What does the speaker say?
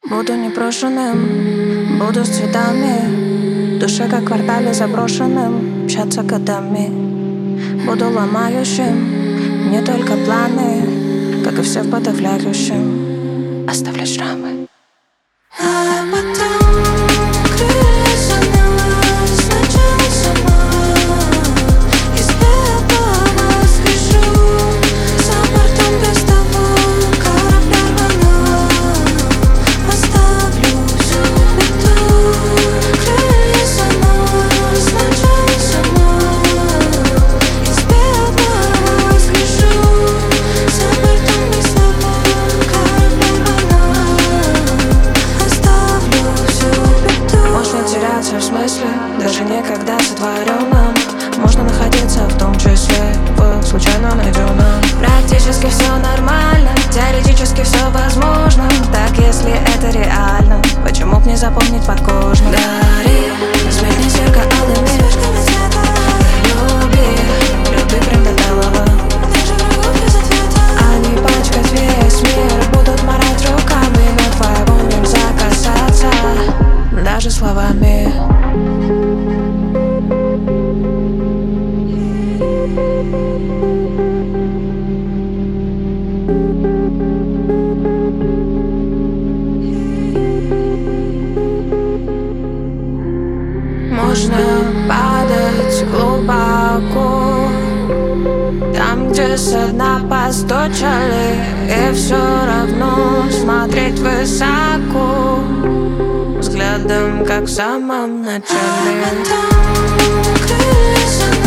Буду непрошенным, буду с цветами, в душе как в квартале заброшенным, общаться годами. Буду ломающим, не только планы, как и все в подавляющем, оставлять шрамы. А потом крылья занялась сначала сама. Из белого схожу, за бортом без того корабля рвану. Оставлю всю беду. Крылья занялась сначала сама. Из белого схожу, за бортом без того корабля рвану. Оставлю всю беду. Можно теряться в смысле, даже никогда сотворенном. Можно находиться в том числе в случайно найденном. Практически все нормально, теоретически все возможно. Так если это реально, почему б не запомнить подкожно? Гори, сверни зеркало алыми вспышками цвета. Люби прям до белого. Даже врагов без ответа. Они пачкать весь мир, будут марать руками, но твоего нельзя касаться даже словами. Можно падать глубоко, там, где со дна постучали, и все равно смотреть высоко, взглядом, как в самом начале. А потом крылья